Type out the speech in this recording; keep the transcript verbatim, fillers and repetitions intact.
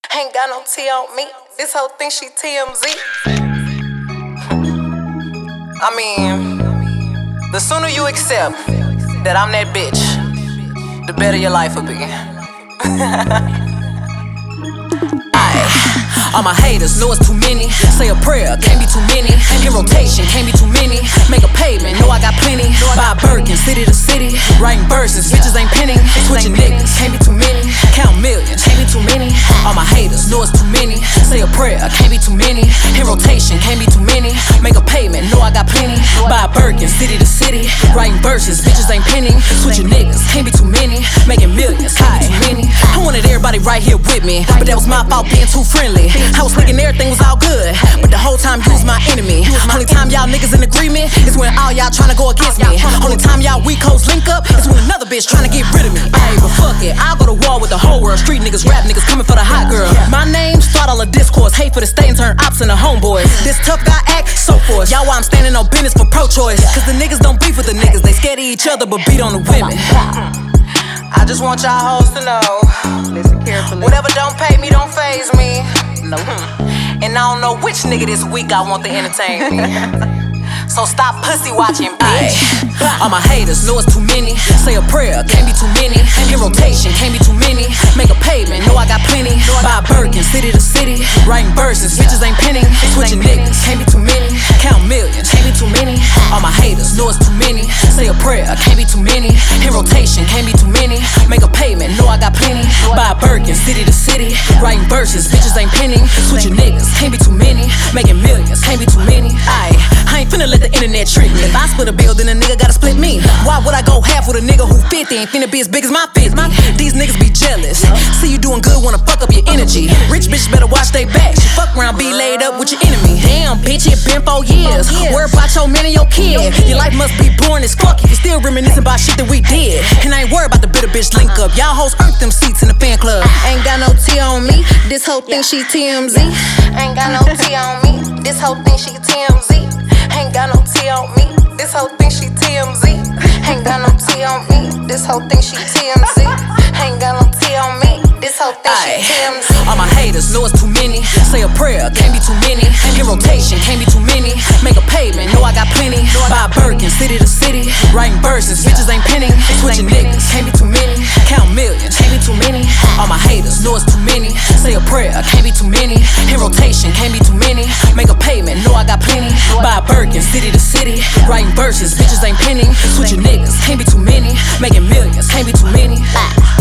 Ain't got no T on me. This whole thing she T M Z. I mean, the sooner you accept that I'm that bitch, the better your life will be. All my haters know it's too many. Say a prayer, can't be too many. In rotation, can't be too many. Make a payment, know I got plenty. Buy a Birkin, city to city. Writing verses, bitches ain't penning. Switching niggas, can't be too many. Count millions, can't be too many. All my haters know it's too many. Say a prayer, can't be too many. In rotation, can't be too many. Make a payment, know I got plenty. Buy a Birkin, city to city. Writing verses, bitches ain't penning. Switching niggas, can't be too many. Making millions, can't be too many. I wanted everybody right here with me, but that was my fault being too friendly. I was thinking everything was all good, but the whole time you was my enemy. Only time y'all niggas in agreement is when all y'all tryna go against me. Only time y'all weak hoes link up is when another bitch tryna get rid of me. Ayy, but fuck it, I'll go to war with the whole world. Street niggas, rap niggas coming for the hot girl. My name, start all the discourse. Hate for the state and turn ops into homeboys. This tough guy act, so forth. Y'all why I'm standing on business for pro-choice. Cause the niggas don't beef with the niggas. They scared of each other but beat on the women. I just want y'all hoes to know, listen carefully, whatever don't pay me don't faze me. No. And I don't know which nigga this week I want to entertain me. So stop pussy watching, bitch. All my haters know it's too many. Say a prayer, can't be too many. In rotation, can't be too many. Make a payment, know I got plenty. Buy a Birkin, city to city. Writing verses, bitches ain't penning. Switching niggas, can't be too many. Count millions, can't be too many. All my haters know it's too many. Say a prayer, can't be too many. In rotation, can't be too many. Make a payment, know I got plenty. Buy a Birkin, city to city. Writing verses, bitches ain't penning. Switching niggas, can't be too many. Making millions, can't be too many. Aye, I ain't finna let the internet trick me. If I split a bill, then a nigga gotta split me. Why would I go half with a nigga who fifty? Ain't finna be as big as my fifty. These niggas be jealous. See you doing good, wanna fuck up your energy. Rich bitches better watch they backs. You fuck around, be laid up with your enemy. Damn, bitch, it been four years. Worry about your man and your kid. Your life must be boring as fuck if you still reminiscing about shit that we did. And I ain't worried about the bitter bitch link up. Y'all hoes earned them seats in the fan club. Ain't got no T on me. This whole thing she T M Z. Ain't got no T on me. This whole thing she T M Z. Ain't got no T on me. This whole thing she T M Z. Ain't got no T on me. This whole thing she T M Z. Ain't got no T on me. This whole thing she T M Z. All my haters know it's too many. Say a prayer, can't be too many. In rotation, can't be too many. Make a payment, know I got plenty. Buy a Birkin, city to city. Writing verses, bitches ain't penning. Switching niggas, can't be too many. Count millions, can't be too many. All my haters know it's too many. Say a prayer, can't be too many. In rotation, can't be too many. Make a payment, know I got plenty. Buy a Birkin, city to city. Writing verses, bitches ain't penning. Switching niggas, can't be too many. Making millions, can't be too many.